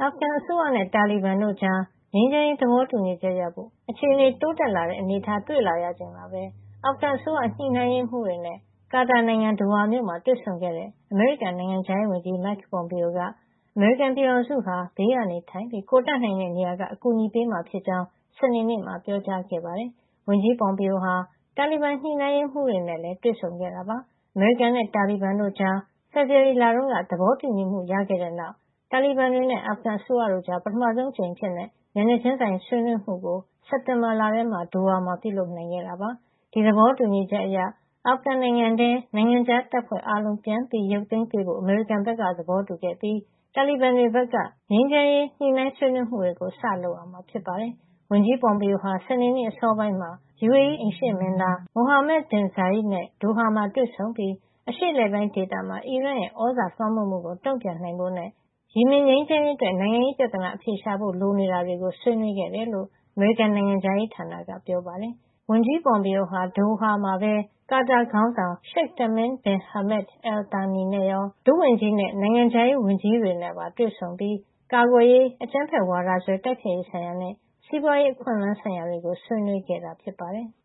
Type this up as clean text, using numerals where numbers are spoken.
အာဖဂန်အစိုးရနဲ့ တာလီဘန်တို့ကြား ငြိမ်းချမ်းရေးသဘောတူညီချက်ရဖို့ အခြေအနေတိုးတက်လာတဲ့ အနေအထားတွေ့လာရချိန်မှာပဲ အာဖဂန်အစိုးရညှိနှိုင်းရေးမှူးတွေနဲ့ ကာတာနိုင်ငံ ဒိုဟာမြို့မှာတွေ့ဆုံခဲ့တဲ့ အမေရိကန်နိုင်ငံခြားရေးဝန်ကြီး Mike Pompeo က အမေရိကန်ပြည်ထောင်စုဟာ ဘေးကနေထိုင်ပြီး ကိုယ်တတ်နိုင်တဲ့နေရာက အကူအညီပေးမှာဖြစ်ကြောင်း စနေနေ့မှာ ပြောကြားခဲ့ပါတယ်။ ဝန်ကြီး Pompeo ဟာ တာလီဘန်ညှိနှိုင်းရေးမှူးတွေနဲ့လည်း တွေ့ဆုံခဲ့တာပါ။ အမေရိကန်နဲ့ တာလီဘန်တို့ကြား ဖေဖော်ဝါရီလတုန်းက သဘောတူညီမှုရခဲ့တဲ့နောက် တာလီဘန်တွေနဲ့ အာဖဂန်အစိုးရတို့ကြား ပထမဆုံးအကြိမ်အဖြစ် မျက်နှာချင်းဆိုင်ဆွေးနွေးမှုကို စက်တင်ဘာလထဲမှာ ဒိုဟာမှာ ပြုလုပ်နိုင်ခဲ့တာပါ။ ဒီသဘောတူညီချက်အရ အာဖဂန်နိုင်ငံထဲ နိုင်ငံခြားတပ်ဖွဲ့အားလုံး ပြန်ရုပ်သိမ်းပေးဖို့ အမေရိကန်ဘက်က သဘောတူခဲ့ပြီး တာလီဘန်တွေဘက်က ငြိမ်းချမ်းရေးညှိနှိုင်းဆွေးနွေးမှုတွေ စလုပ်ရမှာ ဖြစ်ပါတယ်။ ဝန်ကြီး Pompeo ဟာ စနေနေ့အစောပိုင်းမှာ UAE အိမ်ရှေ့မင်းသား Mohammed bin Zayed နဲ့ ဒိုဟာမှာတွေ့ဆုံပြီး အရှေ့အလယ်ပိုင်းဒေသမှာ အီရန်ရဲ့ သြဇာလွှမ်းမိုးမှုကို တုံ့ပြန်နိုင်ဖို့နဲ့ ယီမင်ငြိမ်းချမ်းရေးအတွက် နိုင်ငံရေးပြဿနာ အဖြေရှာဖို့ လိုနေတာတွေကို ဆွေးနွေးခဲ့တယ်လို့ အမေရိကန်နိုင်ငံခြားရေးဌာနက ပြောပါတယ်။ ဝန်ကြီး Pompeo ဟာ ဒိုဟာမှာပဲ ကာတာခေါင်းဆောင် Sheikh Tamim bin Hamad Al Thani နဲ့ရော ဒုဝန်ကြီးနဲ့ နိုင်ငံခြားရေးဝန်ကြီးတွေနဲ့ပါ တွေ့ဆုံပြီး ကာကွယ်ရေး၊ အကြမ်းဖက်ဝါဒစွဲ တိုက်ဖျက်ရေးဆိုင်ရာနဲ့ စီးပွားရေးအခွင့်အလမ်းဆိုင်ရာတွေကို ဆွေးနွေးခဲ့တာ ဖြစ်ပါတယ်။